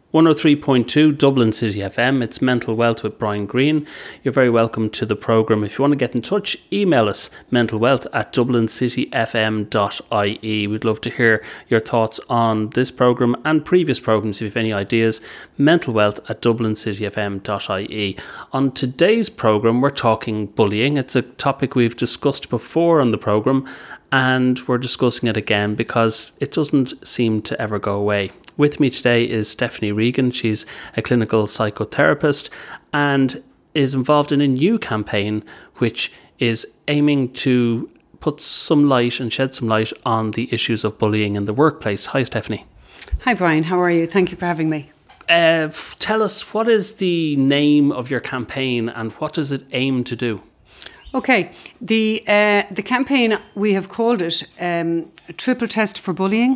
103.2 Dublin City FM. It's Mental Wealth with Brian Greene. You're very welcome to the programme. If you want to get in touch, email us mentalwealth@dublincityfm.ie. We'd love to hear your thoughts on this programme and previous programmes if you have any ideas. mentalwealth@dublincityfm.ie. On today's programme, we're talking bullying. It's a topic we've discussed before on the programme, and we're discussing it again because it doesn't seem to ever go away. With me today is Stephanie Regan. She's a clinical psychotherapist and is involved in a new campaign which is aiming to put some light and shed some light on the issues of bullying in the workplace. Hi, Stephanie. Hi, Brian. How are you? Thank you for having me. Tell us, what is the name of your campaign and what does it aim to do? Okay, the campaign, we have called it Triple Test for Bullying.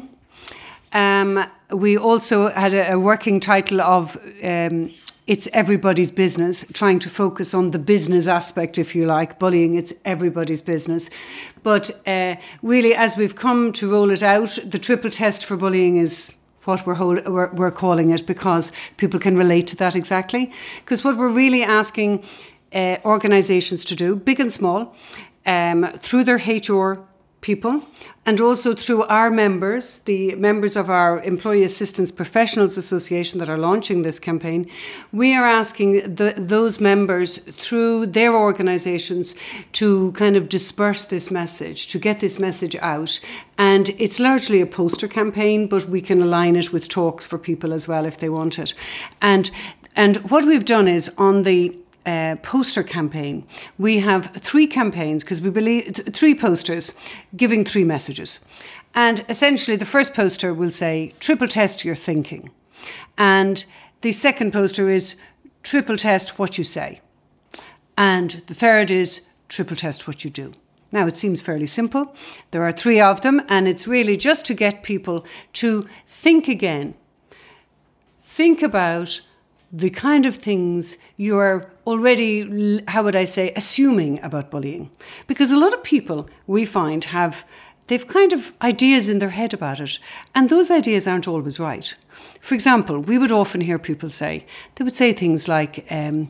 We also had a working title of It's Everybody's Business, trying to focus on the business aspect, if you like. Bullying, it's everybody's business. But really, as we've come to roll it out, the Triple Test for Bullying is what we're calling it, because people can relate to that exactly. Because what we're really asking organisations to do, big and small, through their HR people, and also through our members, the members of our Employee Assistance Professionals Association that are launching this campaign, we are asking those members through their organisations to kind of disperse this message, to get this message out. And it's largely a poster campaign, but we can align it with talks for people as well if they want it. And what we've done is on the poster campaign, we have 3 campaigns, because we believe 3 posters giving 3 messages. And essentially the first poster will say triple test your thinking, and the second poster is triple test what you say, and the third is triple test what you do. Now, it seems fairly simple. There are 3 of them, and it's really just to get people to think again. Think about the kind of things you're already, how would I say, assuming about bullying. Because a lot of people, we find, they've kind of ideas in their head about it, and those ideas aren't always right. For example, we would often hear people say, they would say things like,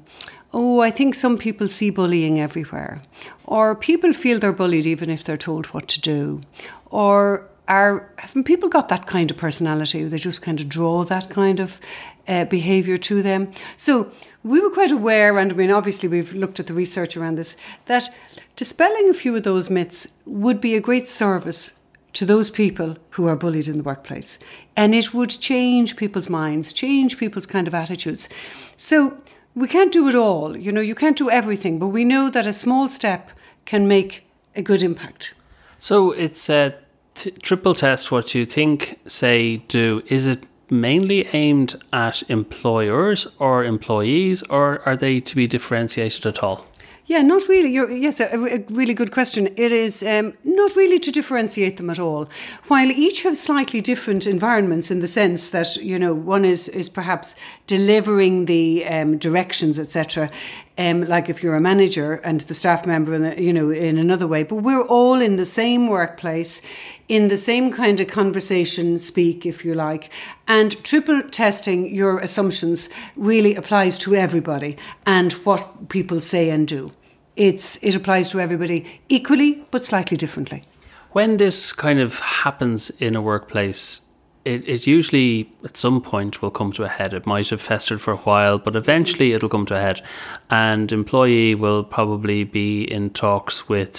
I think some people see bullying everywhere, or people feel they're bullied even if they're told what to do, or haven't people got that kind of personality? They just kind of draw that kind of behaviour to them. So we were quite aware, and I mean, obviously we've looked at the research around this, that dispelling a few of those myths would be a great service to those people who are bullied in the workplace. And it would change people's minds, change people's kind of attitudes. So we can't do it all. You can't do everything, but we know that a small step can make a good impact. So it's triple test what you think, say, do. Is it mainly aimed at employers or employees, or are they to be differentiated at all? Yeah, not really. Yes, a really good question. It is not really to differentiate them at all. While each have slightly different environments in the sense that, one is perhaps delivering the directions, etc. Like if you're a manager and the staff member, in another way. But we're all in the same workplace, in the same kind of conversation speak, if you like. And triple testing your assumptions really applies to everybody and what people say and do. It applies to everybody equally, but slightly differently. When this kind of happens in a workplace, it usually at some point will come to a head. It might have festered for a while, but eventually it'll come to a head. And employee will probably be in talks with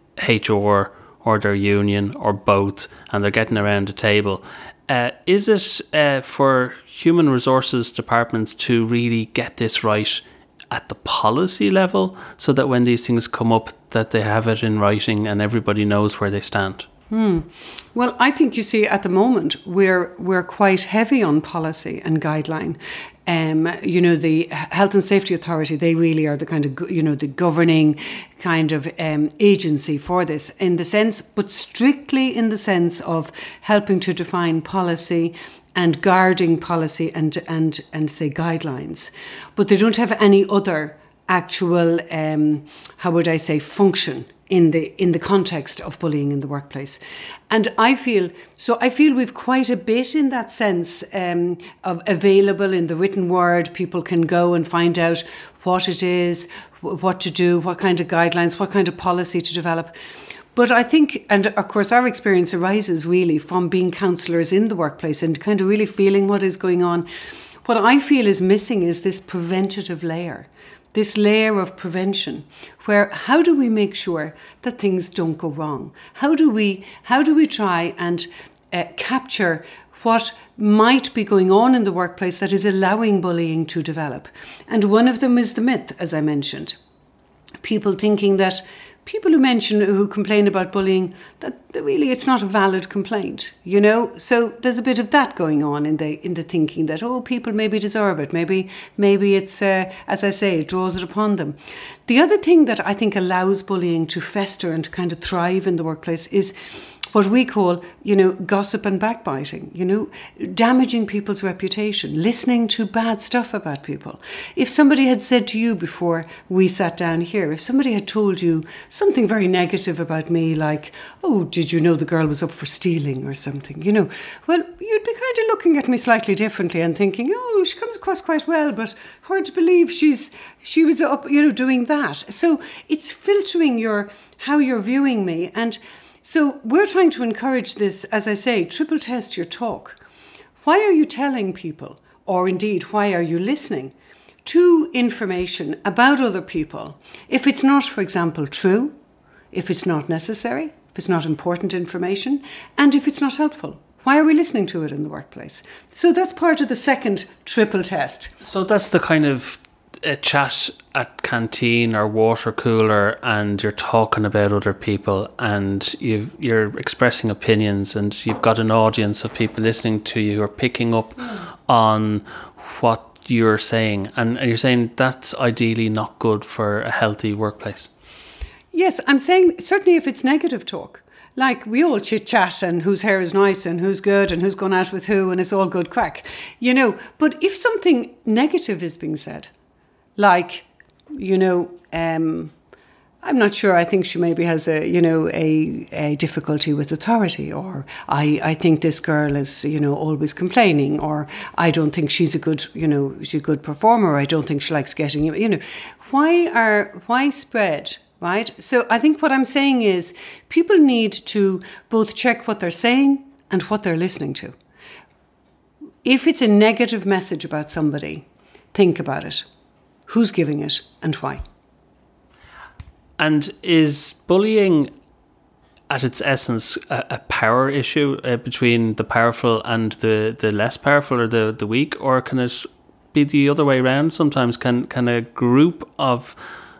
HR or their union or both, and they're getting around a table. Is it for human resources departments to really get this right at the policy level, so that when these things come up, that they have it in writing and everybody knows where they stand? Well, I think, you see, at the moment we're quite heavy on policy and guideline. The Health and Safety Authority, they really are the kind of, the governing kind of agency for this, in the sense, but strictly in the sense of helping to define policy and guarding policy and say guidelines. But they don't have any other actual, function in the context of bullying in the workplace. And I feel we've quite a bit in that sense of available in the written word. People can go and find out what it is, what to do, what kind of guidelines, what kind of policy to develop. But I think, and of course our experience arises really from being counsellors in the workplace and kind of really feeling what is going on. What I feel is missing is this preventative layer. This layer of prevention, where how do we make sure that things don't go wrong? How do we try and capture what might be going on in the workplace that is allowing bullying to develop? And one of them is the myth, as I mentioned. People thinking that people who complain about bullying, that really it's not a valid complaint, So there's a bit of that going on in the thinking that, people maybe deserve it. Maybe it's, as I say, it draws it upon them. The other thing that I think allows bullying to fester and to kind of thrive in the workplace is what we call, gossip and backbiting, damaging people's reputation, listening to bad stuff about people. If somebody had said to you before we sat down here, if somebody had told you something very negative about me, like, did you know the girl was up for stealing or something, well, you'd be kind of looking at me slightly differently and thinking, she comes across quite well, but hard to believe she was up, doing that. So it's filtering how you're viewing me. And so we're trying to encourage this, as I say, triple test your talk. Why are you telling people, or indeed, why are you listening to information about other people if it's not, for example, true, if it's not necessary, if it's not important information, and if it's not helpful? Why are we listening to it in the workplace? So that's part of the second triple test. So that's the kind of a chat at canteen or water cooler, and you're talking about other people, and you're expressing opinions, and you've got an audience of people listening to you who are picking up on what you're saying, and you're saying that's ideally not good for a healthy workplace. Yes, I'm saying certainly if it's negative talk. Like, we all chit-chat and whose hair is nice and who's good and who's gone out with who, and it's all good crack, But if something negative is being said, like, I'm not sure, I think she maybe has a difficulty with authority, or I think this girl is, always complaining, or I don't think she's a good performer, or I don't think she likes getting, why spread? Right? So I think what I'm saying is people need to both check what they're saying and what they're listening to. If it's a negative message about somebody, think about it. Who's giving it and why? And is bullying at its essence a power issue between the powerful and the less powerful, or the weak, or can it be the other way around? Sometimes can a group of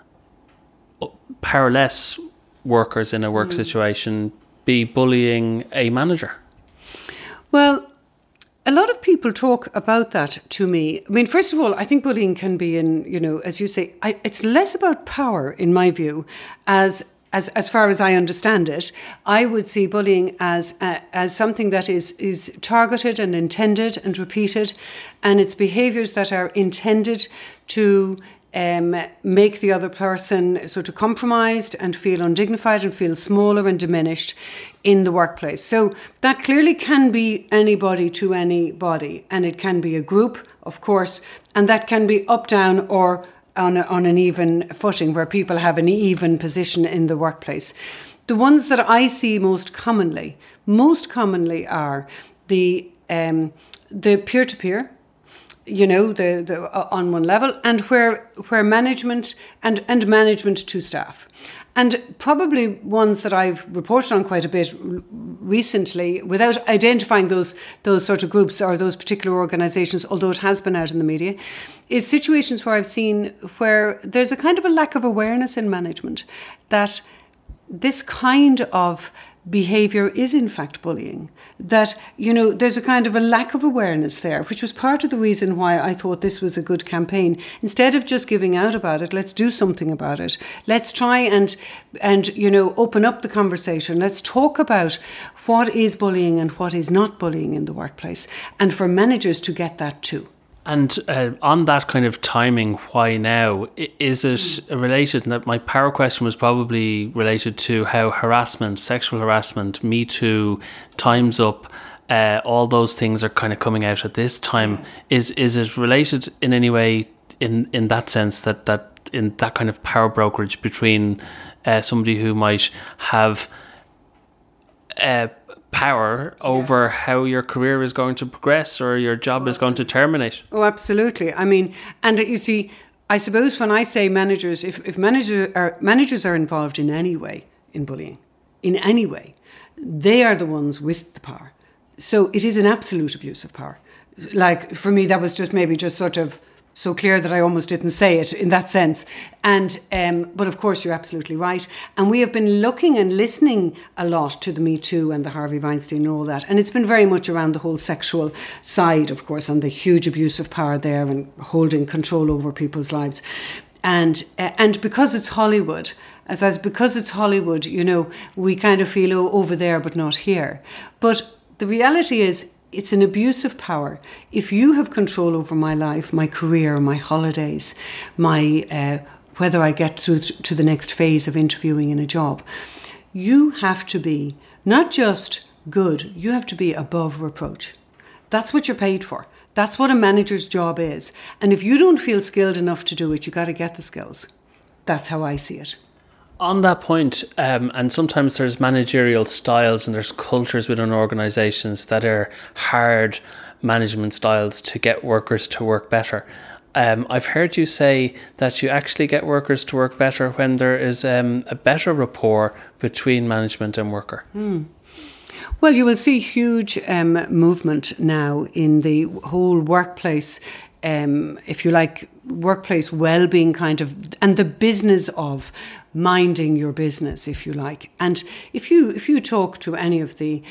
powerless workers in a work situation be bullying a manager? Well, a lot of people talk about that to me. I mean, first of all, I think bullying can be as you say, it's less about power, in my view, as far as I understand it. I would see bullying as something that is targeted and intended and repeated, and it's behaviours that are intended to make the other person sort of compromised and feel undignified and feel smaller and diminished in the workplace. So that clearly can be anybody to anybody, and it can be a group, of course, and that can be up, down, or on an even footing, where people have an even position in the workplace. The ones that I see most commonly are the peer-to-peer, the on one level, and where management and management to staff. And probably ones that I've reported on quite a bit recently, without identifying those sort of groups or those particular organisations, although it has been out in the media, is situations where I've seen where there's a kind of a lack of awareness in management that this kind of behaviour is in fact bullying, that there's a kind of a lack of awareness there, which was part of the reason why I thought this was a good campaign. Instead of just giving out about it, let's do something about it. Let's try and open up the conversation. Let's talk about what is bullying and what is not bullying in the workplace, and for managers to get that too. And on that kind of timing, why now? Is it related? And my power question was probably related to how harassment, sexual harassment, Me Too, Time's Up, all those things are kind of coming out at this time. Yes. Is it related in any way in that sense that in that kind of power brokerage between somebody who might have power over how your career is going to progress or your job is going to terminate? Oh, absolutely. I mean, and you see, I suppose when I say managers, if managers are involved in any way in bullying, in any way, they are the ones with the power. So it is an absolute abuse of power. Like, for me, that was just maybe just sort of so clear that I almost didn't say it in that sense. And but of course, you're absolutely right. And we have been looking and listening a lot to the Me Too and the Harvey Weinstein and all that. And it's been very much around the whole sexual side, of course, and the huge abuse of power there and holding control over people's lives. And because it's Hollywood, because it's Hollywood, you know, we kind of feel, oh, over there, but not here. But the reality is, it's an abuse of power. If you have control over my life, my career, my holidays, my whether I get through to the next phase of interviewing in a job, you have to be not just good, you have to be above reproach. That's what you're paid for. That's what a manager's job is. And if you don't feel skilled enough to do it, you got to get the skills. That's how I see it. On that point, and sometimes there's managerial styles and there's cultures within organisations that are hard management styles to get workers to work better. I've heard you say that you actually get workers to work better when there is a better rapport between management and worker. Well, you will see huge movement now in the whole workplace, if you like, workplace well-being kind of, and the business of minding your business, if you like. And if you talk to any of the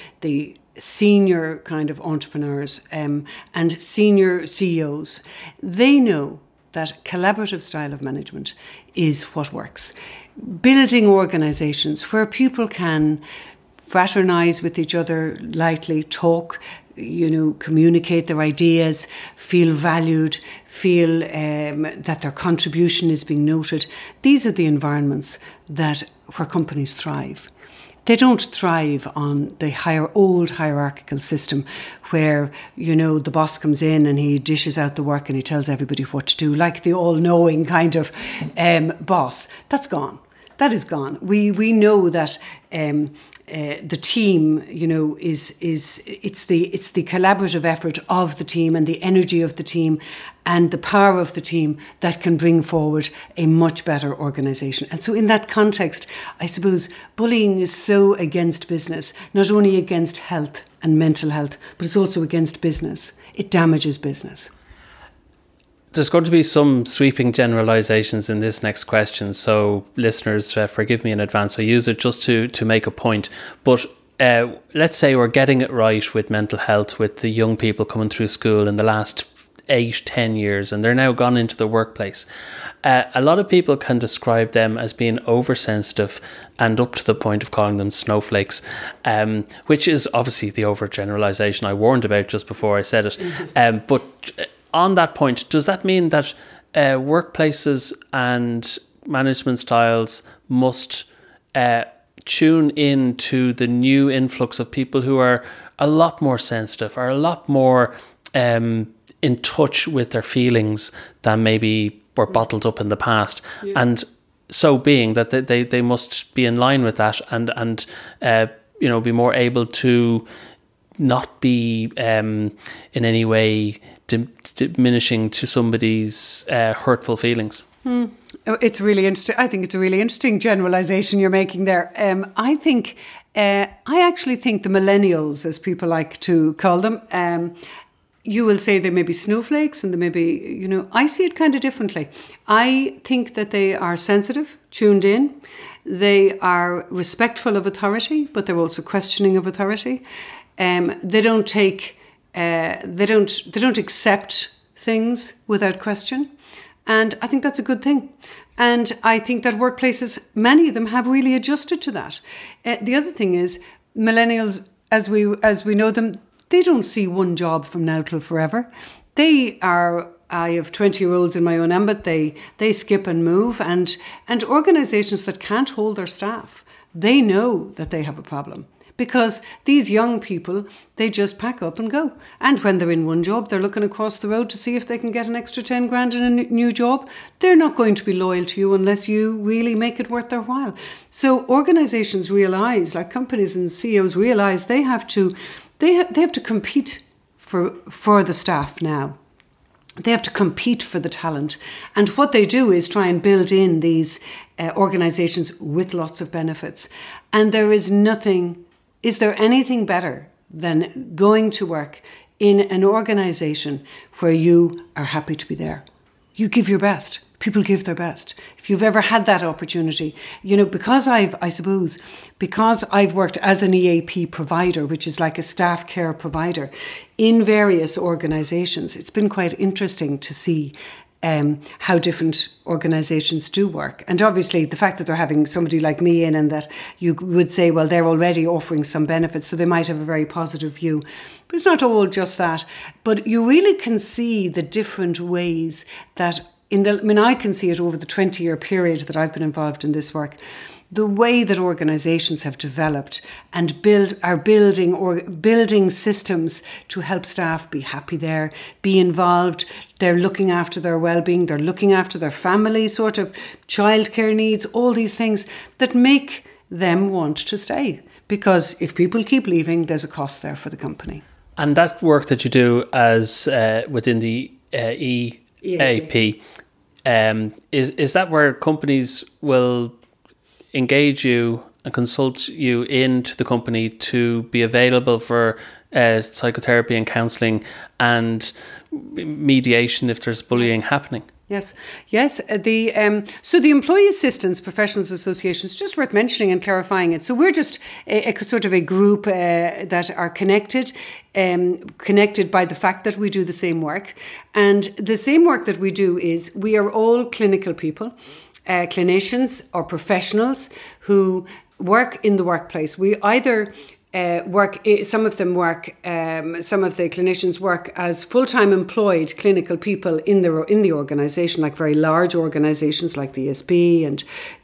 senior kind of entrepreneurs and senior CEOs, they know that collaborative style of management is what works. Building organizations where people can fraternize with each other lightly, talk, communicate their ideas, feel valued, feel that their contribution is being noted. These are the environments where companies thrive. They don't thrive on the old hierarchical system where, the boss comes in and he dishes out the work and he tells everybody what to do, like the all-knowing kind of boss. That's gone. That is gone. We know that the team, it's the collaborative effort of the team and the energy of the team and the power of the team that can bring forward a much better organisation. And so in that context, I suppose bullying is so against business, not only against health and mental health, but it's also against business. It damages business. There's going to be some sweeping generalizations in this next question, so listeners, forgive me in advance. I use it just to make a point. But let's say we're getting it right with mental health, with the young people coming through school in the last 8-10 years, and they're now gone into the workplace. A lot of people can describe them as being oversensitive and up to the point of calling them snowflakes, which is obviously the overgeneralization I warned about just before I said it. But on that point, does that mean that workplaces and management styles must tune in to the new influx of people who are a lot more sensitive, are a lot more in touch with their feelings than maybe were bottled up in the past? Yeah. And so being that they must be in line with that and be more able to not be in any way diminishing to somebody's hurtful feelings. It's really interesting. I think it's a really interesting generalization you're making there. I actually think the millennials, as people like to call them, you will say they may be snowflakes and they may be, I see it kind of differently. I think that they are sensitive, tuned in. They are respectful of authority, but they're also questioning of authority. They don't accept things without question. And I think that's a good thing. And I think that workplaces, many of them have really adjusted to that. The other thing is millennials, as we know them, they don't see one job from now till forever. I have 20-year-olds in my own ambit. They skip and move, and organisations that can't hold their staff, they know that they have a problem. Because these young people, they just pack up and go. And when they're in one job, they're looking across the road to see if they can get an extra 10 grand in a new job. They're not going to be loyal to you unless you really make it worth their while. So organisations realise, like companies and CEOs realise, they have to compete for the staff now. They have to compete for the talent. And what they do is try and build in these organisations with lots of benefits. And is there anything better than going to work in an organisation where you are happy to be there? You give your best. People give their best. If you've ever had that opportunity, because I've worked as an EAP provider, which is like a staff care provider, in various organisations, it's been quite interesting to see how different organisations do work. And obviously the fact that they're having somebody like me in, and that you would say, well, they're already offering some benefits, so they might have a very positive view. But it's not all just that. But you really can see the different ways that I can see it over the 20-year period that I've been involved in this work. The way that organisations have developed and are building systems to help staff be happy there, be involved. They're looking after their well-being. They're looking after their family, sort of childcare needs, all these things that make them want to stay. Because if people keep leaving, there's a cost there for the company. And that work that you do as within the EAP, is that where companies will engage you and consult you into the company to be available for psychotherapy and counselling and mediation if there's bullying happening? Yes. So the Employee Assistance Professionals Association is just worth mentioning and clarifying it. So we're just a sort of a group that are connected by the fact that we do the same work. And the same work that we do is we are all clinical people, clinicians or professionals who work in the workplace. We either some of the clinicians work as full-time employed clinical people in the organisation, like very large organisations like the ESB and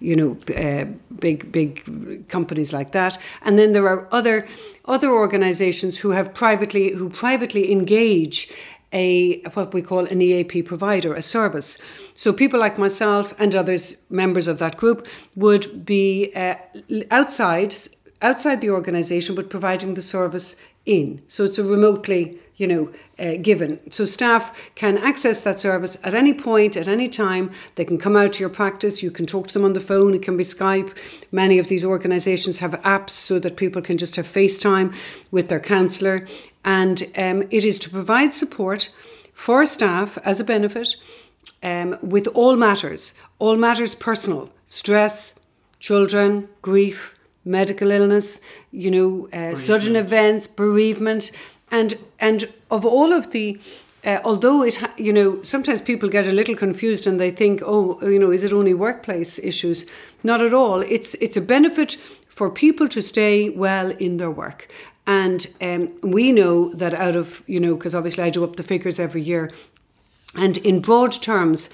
big companies like that. And then there are other organisations who privately engage what we call an EAP provider, a service. So people like myself and others, members of that group, would be outside the organisation, but providing the service in. So it's a remotely, given. So staff can access that service at any point, at any time. They can come out to your practice. You can talk to them on the phone. It can be Skype. Many of these organisations have apps so that people can just have FaceTime with their counsellor. And it is to provide support for staff as a benefit with all matters personal, stress, children, grief, medical illness, sudden events, bereavement, and of all of the, although sometimes people get a little confused and they think, is it only workplace issues? Not at all. It's a benefit for people to stay well in their work. And we know that out of, because obviously I do up the figures every year, and in broad terms,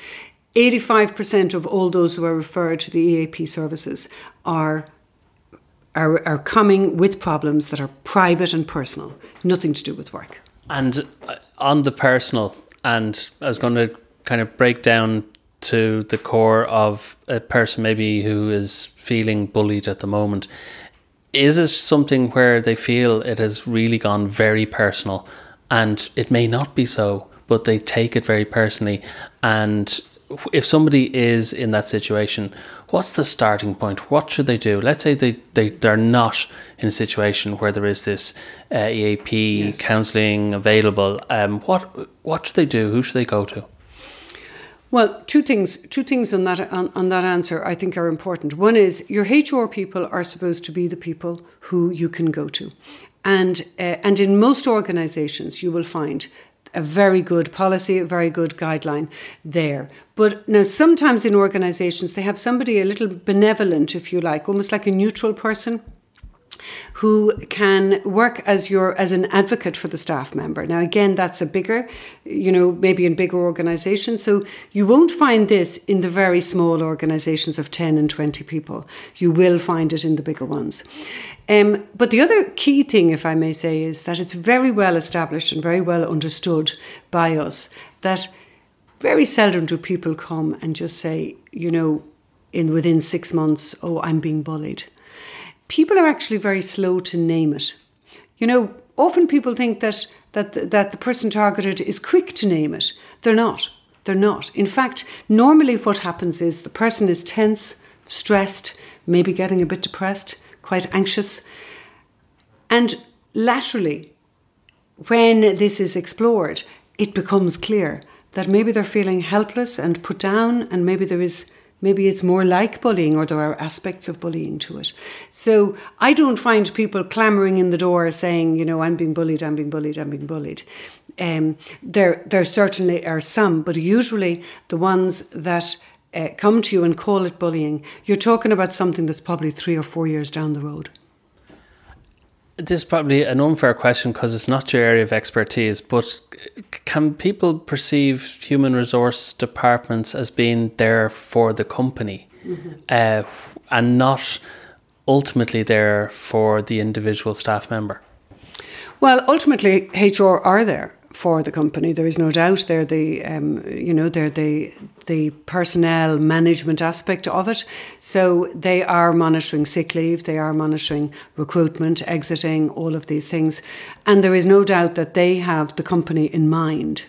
85% of all those who are referred to the EAP services are coming with problems that are private and personal, nothing to do with work. And on the personal, and I was going to kind of break down to the core of a person maybe who is feeling bullied at the moment. Is it something where they feel it has really gone very personal, and it may not be so, but they take it very personally? And if somebody is in that situation, what's the starting point? What should they do? Let's say they're not in a situation where there is this EAP counselling available. What should they do? Who should they go to? Well, two things on that answer I think are important. One is your HR people are supposed to be the people who you can go to, and in most organisations you will find a very good policy, a very good guideline there. But now sometimes in organisations they have somebody a little benevolent, if you like, almost like a neutral person who can work as an advocate for the staff member. Now, again, that's a bigger, maybe in bigger organisations. So you won't find this in the very small organisations of 10 and 20 people. You will find it in the bigger ones. But the other key thing, if I may say, is that it's very well established and very well understood by us that very seldom do people come and just say, within 6 months, oh, I'm being bullied. People are actually very slow to name it. Often people think that the person targeted is quick to name it. They're not. They're not. In fact, normally what happens is the person is tense, stressed, maybe getting a bit depressed, quite anxious. And laterally, when this is explored, it becomes clear that maybe they're feeling helpless and put down, and maybe it's more like bullying, or there are aspects of bullying to it. So I don't find people clamouring in the door saying, I'm being bullied, I'm being bullied, I'm being bullied. There certainly are some, but usually the ones that come to you and call it bullying, you're talking about something that's probably 3 or 4 years down the road. This is probably an unfair question because it's not your area of expertise, but can people perceive human resource departments as being there for the company and not ultimately there for the individual staff member? Well, ultimately, HR are there for the company. There is no doubt they're the personnel management aspect of it. So they are monitoring sick leave, they are monitoring recruitment, exiting, all of these things. And there is no doubt that they have the company in mind.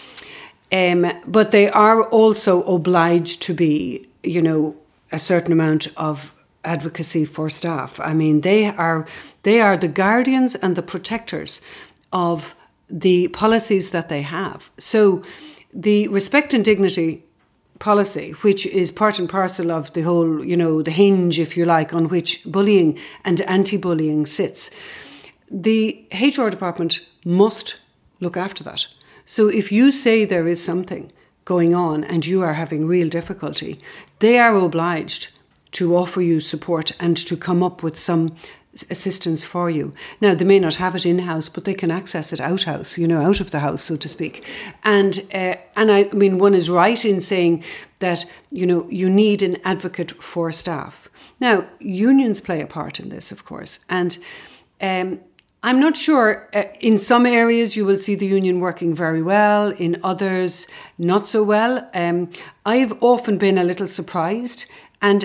But they are also obliged to be, a certain amount of advocacy for staff. I mean, they are the guardians and the protectors of the policies that they have. So the respect and dignity policy, which is part and parcel of the whole, the hinge, if you like, on which bullying and anti-bullying sits, the HR department must look after that. So if you say there is something going on and you are having real difficulty, they are obliged to offer you support and to come up with some assistance for you. Now, they may not have it in-house, but they can access it out-house, out of the house, so to speak. And I mean, one is right in saying that, you need an advocate for staff. Now, unions play a part in this, of course. And I'm not sure, in some areas you will see the union working very well, in others not so well. I've often been a little surprised, and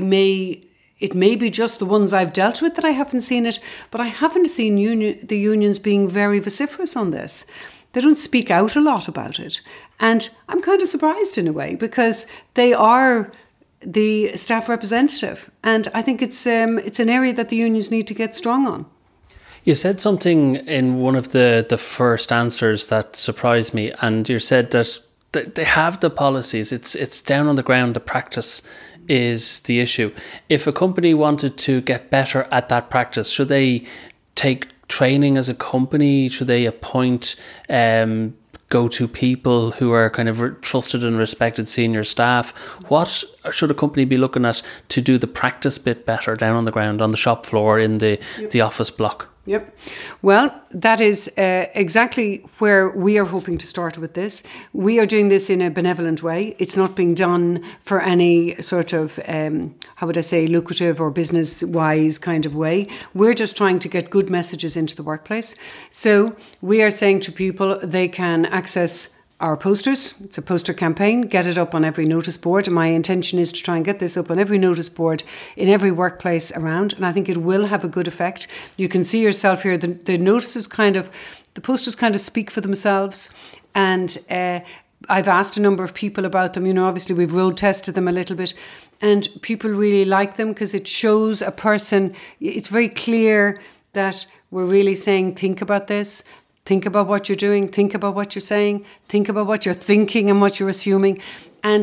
it may be just the ones I've dealt with that I haven't seen it, but I haven't seen the unions being very vociferous on this. They don't speak out a lot about it. And I'm kind of surprised in a way, because they are the staff representative. And I think it's an area that the unions need to get strong on. You said something in one of the first answers that surprised me, and you said that they have the policies. It's down on the ground, the practice is the issue. If a company wanted to get better at that practice, should they take training as a company? Should they appoint go-to people who are kind of trusted and respected senior staff? What should a company be looking at to do the practice bit better down on the ground, on the shop floor, in the office block? Yep. Well, that is exactly where we are hoping to start with this. We are doing this in a benevolent way. It's not being done for any sort of, lucrative or business-wise kind of way. We're just trying to get good messages into the workplace. So we are saying to people they can access our posters. It's a poster campaign. Get it up on every notice board. My intention is to try and get this up on every notice board in every workplace around, and I think it will have a good effect. You can see yourself here, the notices the posters kind of speak for themselves, and I've asked a number of people about them. Obviously we've road tested them a little bit, and people really like them because it shows a person. It's very clear that we're really saying, think about this. Think about what you're doing, think about what you're saying, think about what you're thinking and what you're assuming. And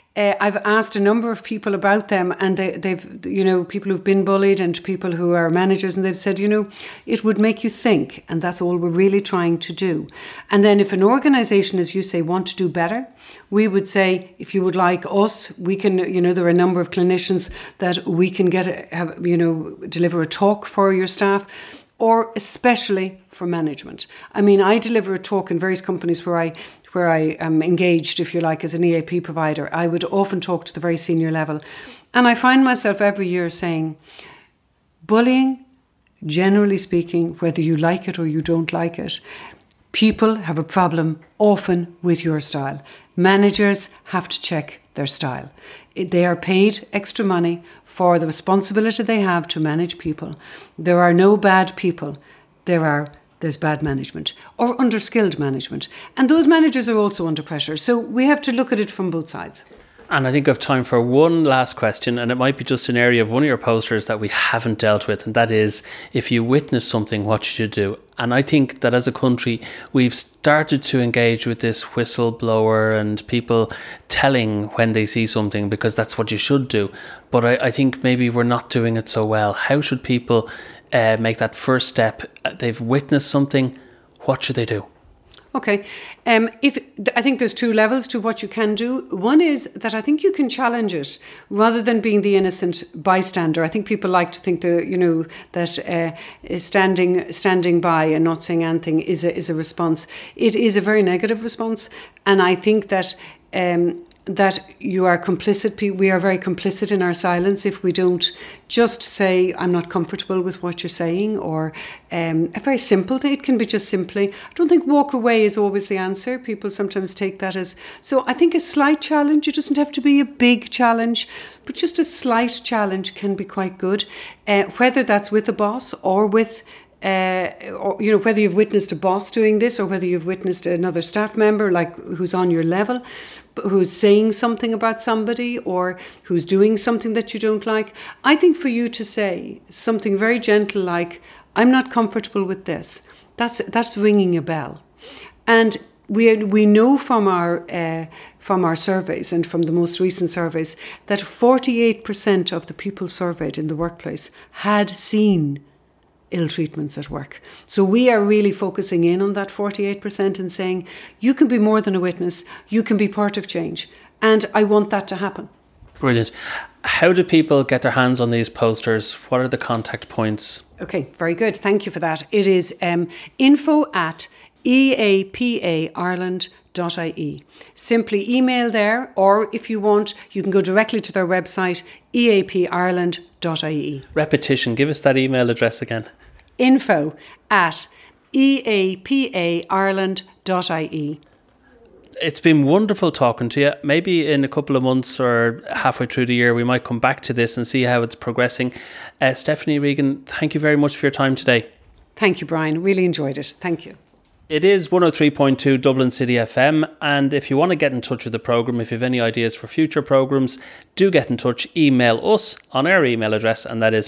I've asked a number of people about them, and they've, people who've been bullied and people who are managers, and they've said, it would make you think, and that's all we're really trying to do. And then if an organisation, as you say, want to do better, we would say, if you would like us, we can, there are a number of clinicians that we can deliver a talk for your staff, or especially for management. I mean, I deliver a talk in various companies where I am engaged, if you like, as an EAP provider. I would often talk to the very senior level. And I find myself every year saying, bullying, generally speaking, whether you like it or you don't like it, people have a problem often with your style. Managers have to check their style. They are paid extra money for the responsibility they have to manage people. There are no bad people. There's bad management or underskilled management. And those managers are also under pressure. So we have to look at it from both sides. And I think I have time for one last question, and it might be just an area of one of your posters that we haven't dealt with, and that is, if you witness something, what should you do? And I think that as a country, we've started to engage with this whistleblower and people telling when they see something, because that's what you should do. But I think maybe we're not doing it so well. How should people make that first step? They've witnessed something. What should they do? Okay. I think there's two levels to what you can do. One is that I think you can challenge it rather than being the innocent bystander. I think people like to think that standing by and not saying anything is a response. It is a very negative response, and I think that you are complicit. We are very complicit in our silence if we don't just say, I'm not comfortable with what you're saying, or a very simple thing. It can be just simply, I don't think walk away is always the answer. People sometimes take that as, so I think a slight challenge, it doesn't have to be a big challenge, but just a slight challenge can be quite good. Whether that's with a boss or with whether you've witnessed a boss doing this or whether you've witnessed another staff member like who's on your level, who's saying something about somebody or who's doing something that you don't like. I think for you to say something very gentle like, I'm not comfortable with this, that's ringing a bell. And we know from our surveys and from the most recent surveys that 48% of the people surveyed in the workplace had seen ill treatments at work. So we are really focusing in on that 48% and saying, you can be more than a witness, you can be part of change. And I want that to happen. Brilliant. How do people get their hands on these posters? What are the contact points? Okay, very good. Thank you for that. It is info@eapaireland.ie. Simply email there, or if you want, you can go directly to their website, eapaireland.ie. Repetition, give us that email address again. info@eapaireland.ie. It's been wonderful talking to you. Maybe in a couple of months or halfway through the year, we might come back to this and see how it's progressing. Stephanie Regan, thank you very much for your time today. Thank you, Brian. Really enjoyed it. Thank you. It is 103.2 Dublin City FM, and if you want to get in touch with the programme, if you have any ideas for future programmes, do get in touch. Email us on our email address, and that is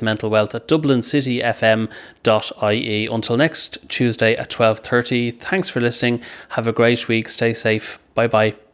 mentalwealth@dublincityfm.ie. Until next Tuesday at 12:30, thanks for listening. Have a great week. Stay safe. Bye-bye.